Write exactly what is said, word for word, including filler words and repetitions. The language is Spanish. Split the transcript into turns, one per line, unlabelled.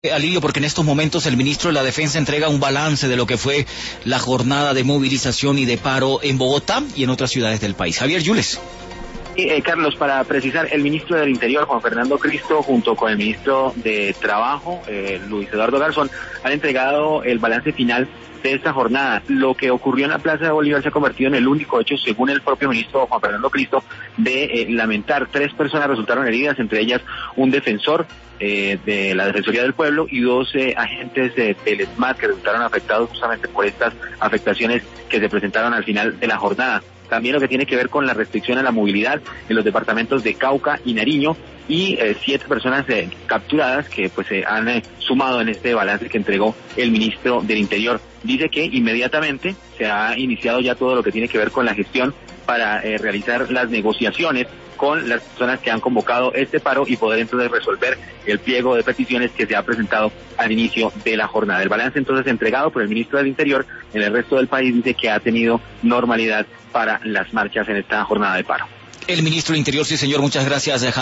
Alivio, porque en estos momentos el ministro de la Defensa entrega un balance de lo que fue la jornada de movilización y de paro en Bogotá y en otras ciudades del país. Javier Yules.
Sí, eh, Carlos, para precisar, el ministro del Interior, Juan Fernando Cristo, junto con el ministro de Trabajo, eh, Luis Eduardo Garzón, han entregado el balance final de esta jornada. Lo que ocurrió en la Plaza de Bolívar se ha convertido en el único hecho, según el propio ministro Juan Fernando Cristo, de eh, lamentar. Tres personas resultaron heridas, entre ellas un defensor eh, de la Defensoría del Pueblo y dos eh, agentes de, del ESMAD que resultaron afectados justamente por estas afectaciones que se presentaron al final de la jornada. También lo que tiene que ver con la restricción a la movilidad en los departamentos de Cauca y Nariño, y eh, siete personas eh, capturadas que pues se eh, han eh, sumado en este balance que entregó el ministro del Interior. Dice que inmediatamente se ha iniciado ya todo lo que tiene que ver con la gestión para eh, realizar las negociaciones con las personas que han convocado este paro y poder entonces resolver el pliego de peticiones que se ha presentado al inicio de la jornada. El balance entonces entregado por el ministro del Interior en el resto del país dice que ha tenido normalidad para las marchas en esta jornada de paro.
El ministro del Interior, sí señor, muchas gracias.